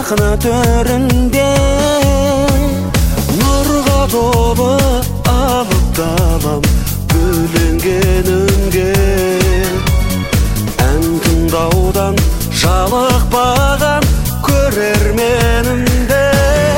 сахна төрінде нұрға толы алып далам бөленген үнге ән тыңдаудан жалықпаған көрерменімде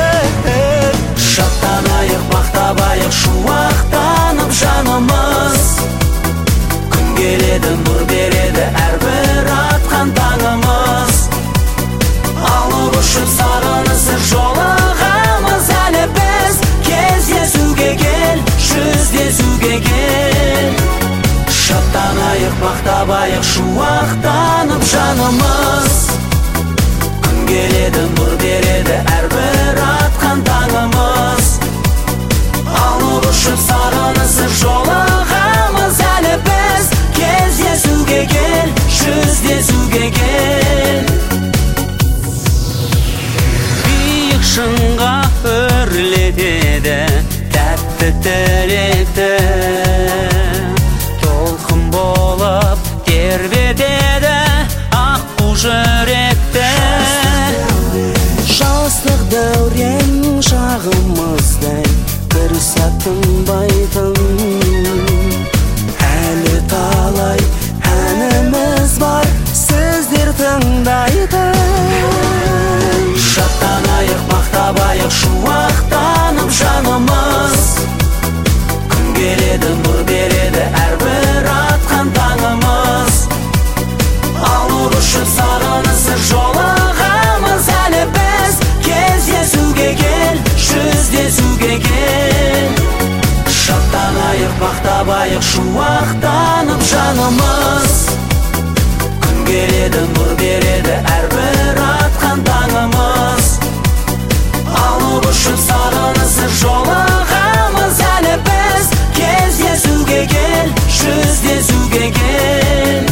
шаттанайық мақтабайық шуақтанып жанымыз күн келеді нұр береді әрбір атқан таңымыз алып ұшып сағынысып жолығамыз әлі біз кездесуге кел жүздесуге кел шаттанайық мақтабайық шуақтанып жанымыз күн келеді нұр береді әрбір атқан таңымыз алып ұшып сағынысып жолығамыз әлі біз кездесуге кел жүздесуге кел биік шыңға өрлетеді тәтті тілекті толқын болып тербетеді аққу жүректі жастық дәурен шағымыздай бір сәт тынбайтын әлі талай әніміз бар сіздер тыңдайтын шаттанайық мақтабайық шуақтанып жанымыз күн келеді нұр береді әрбір атқан таңымыз алып ұшып сағынысып жолығамыз әлі біз кездесуге кел жүздесуге кел шаттанайық мақтабайық шуақтанып жанымыз күн келеді нұр береді әрбір атқан таңымыз алып ұшып сағынысып жолығамыз әлі біз кездесуге кел жүздесуге кел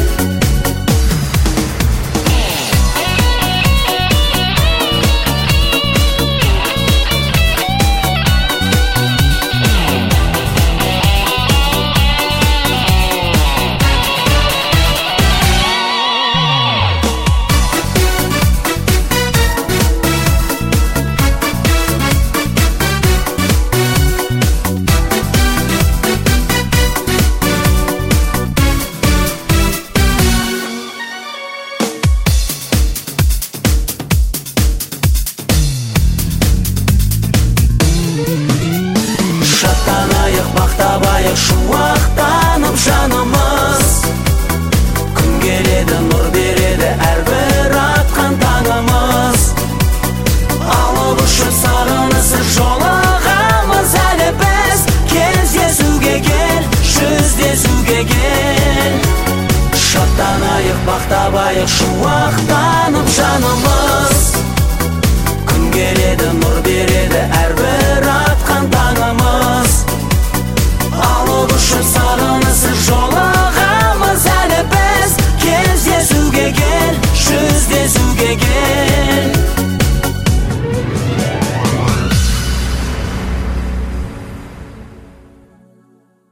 шаттанайық мақтабайық шуақтанып жанымыз күн келеді нұр береді әрбір атқан таңымыз алып ұшып сағынысып жолығамыз әлі біз кездесуге кел жүздесуге кел шаттанайық мақтабайық шуақтанып жанымыз